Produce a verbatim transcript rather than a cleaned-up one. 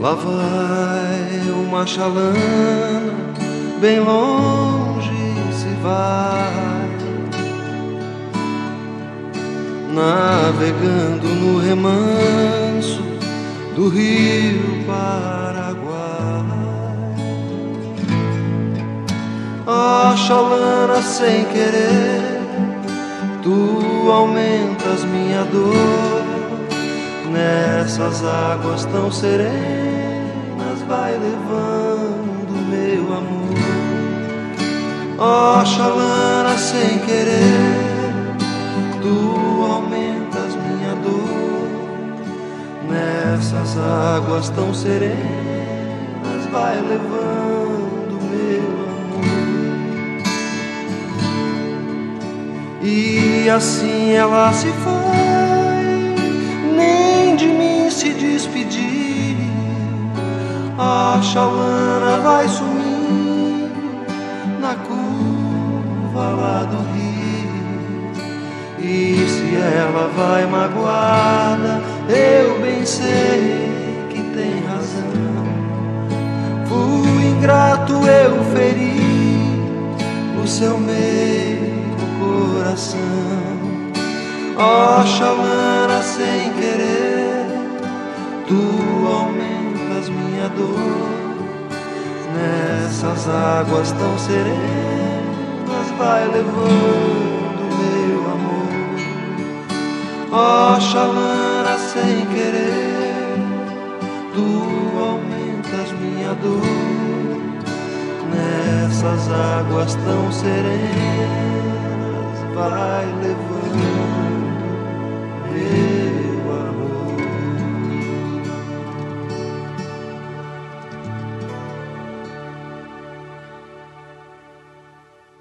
Lá vai uma chalana, bem longe se vai, navegando no remanso do rio Paraguai. Ó chalana, sem querer, tu aumentas minha dor. Nessas águas tão serenas vai levando meu amor. Ó chalana, sem querer, tu aumentas minha dor. Nessas águas tão serenas vai levando meu amor. E assim ela se foi, nem de mim se despedir. A chalana vai sumindo na curva lá do rio. E se ela vai magoada, eu bem sei que tem razão. Fui ingrato, eu feri o seu meio coração. Ó chalana, sem querer, tu aumentas minha dor. Nessas águas tão serenas vai levando meu amor. Ó chalana, sem querer, tu aumentas minha dor. Nessas águas tão serenas vai levando